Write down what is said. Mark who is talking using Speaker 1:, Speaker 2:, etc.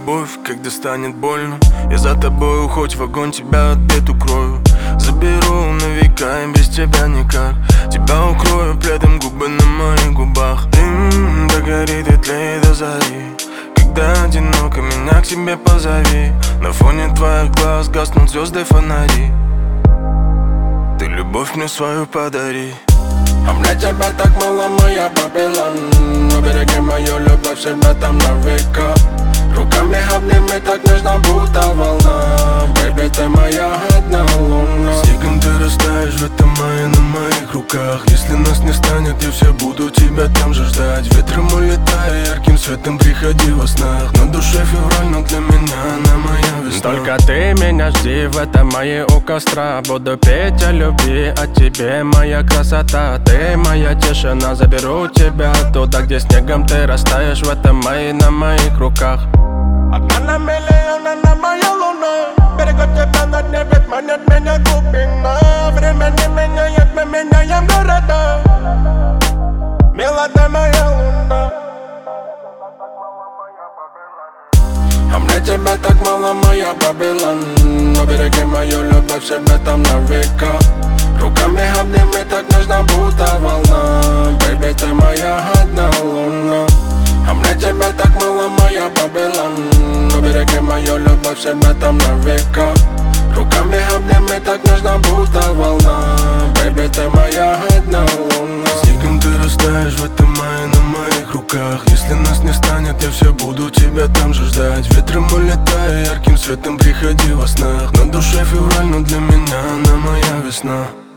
Speaker 1: любовь, когда станет больно. Я за тобою, хоть в огонь тебя от бед укрою. Заберу на века и без тебя никак. Тебя укрою пледом, губы на моих губах. Дым догорит и тлеет до зари. Когда одиноко, меня к себе позови. На фоне твоих глаз гаснут звезды, фонари. Ты любовь мне свою подари.
Speaker 2: А мне тебя так мало, моя Вавилон. Но береги мою любовь себе там на века. Руками обними так нежно, будто волна. Бэйби, ты моя одна луна.
Speaker 1: Снегом ты растаешь в этом мае на моих руках. Если нас не станет, я все буду тебя там же ждать. Ветром улетая, ярким светом приходи во снах. На душе февраль, но для меня она моя весна.
Speaker 3: Только ты меня жди в этом мае у костра. Буду петь о любви, о тебе, моя красота. Ты моя тишина, заберу тебя туда, где снегом ты растаешь в этом мае на моих руках.
Speaker 2: Одна на миллион, она моя луна. Берегу тебя на дне, ведь манит меня глубина. Время не меняет, мы меняем города. Мила, ты моя луна. А мне тебя так мало, моя Вавилон. Но береги мою любовь себе там на века. Руками обними так нежно, будто волна. Бэйби, ты моя одна луна. А мне тебя так мало, моя Вавилон. Но береги мою любовь себе там на века. Руками обними так нежно, будто волна. Бэйби, ты моя одна луна.
Speaker 1: Снегом ты растаешь в этом мае на моих руках. Если нас не станет, я все буду тебя там же ждать. Ветром улетая, ярким светом приходи во снах. На душе февраль, но для меня она моя весна.